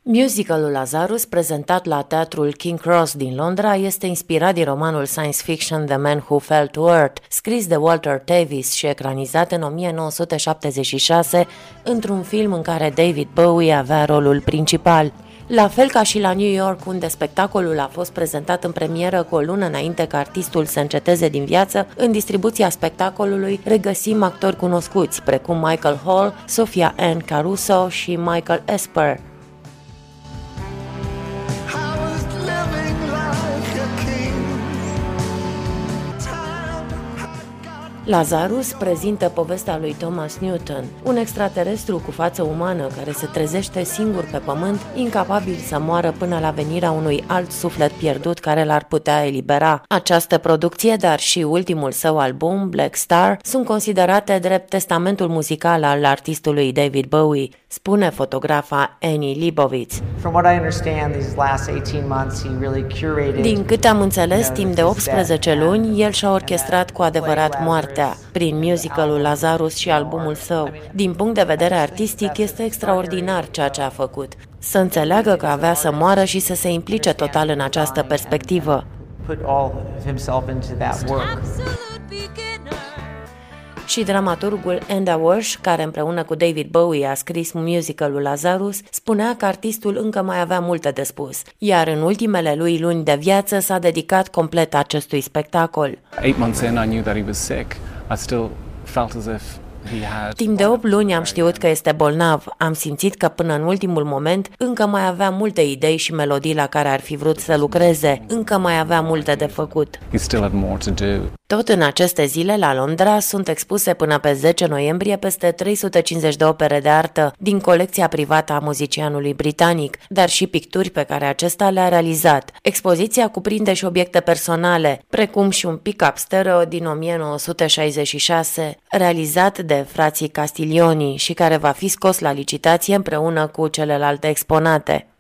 Musicalul Lazarus, prezentat la teatrul King Cross din Londra, este inspirat din romanul science fiction The Man Who Fell to Earth, scris de Walter Tevis și ecranizat în 1976 într-un film în care David Bowie avea rolul principal. La fel ca și la New York, unde spectacolul a fost prezentat în premieră cu o lună înainte ca artistul să înceteze din viață, în distribuția spectacolului regăsim actori cunoscuți, precum Michael Hall, Sophia Anne Caruso și Michael Esper. Lazarus prezintă povestea lui Thomas Newton, un extraterestru cu față umană care se trezește singur pe pământ, incapabil să moară până la venirea unui alt suflet pierdut care l-ar putea elibera. Această producție, dar și ultimul său album, Black Star, sunt considerate drept testamentul muzical al artistului David Bowie, spune fotografa Annie Leibovitz. Din câte am înțeles, timp de 18 luni, el și-a orchestrat cu adevărat moartea prin musicalul Lazarus și albumul său. Din punct de vedere artistic, este extraordinar ceea ce a făcut. Să înțeleagă că avea să moară și să se implice total în această perspectivă. Și dramaturgul Enda Walsh, care împreună cu David Bowie a scris musicalul Lazarus, spunea că artistul încă mai avea multe de spus, iar în ultimele lui luni de viață s-a dedicat complet acestui spectacol. 8 months in, I knew that he was sick. I still felt as if Timp de 8 luni am știut că este bolnav. Am simțit că până în ultimul moment încă mai avea multe idei și melodii la care ar fi vrut să lucreze. Încă mai avea multe de făcut. Tot în aceste zile, la Londra, sunt expuse până pe 10 noiembrie peste 350 de opere de artă din colecția privată a muzicianului britanic, dar și picturi pe care acesta le-a realizat. Expoziția cuprinde și obiecte personale, precum și un pick-up stereo din 1966, realizat de frații Castiglioni și care va fi scos la licitație împreună cu celelalte exponate.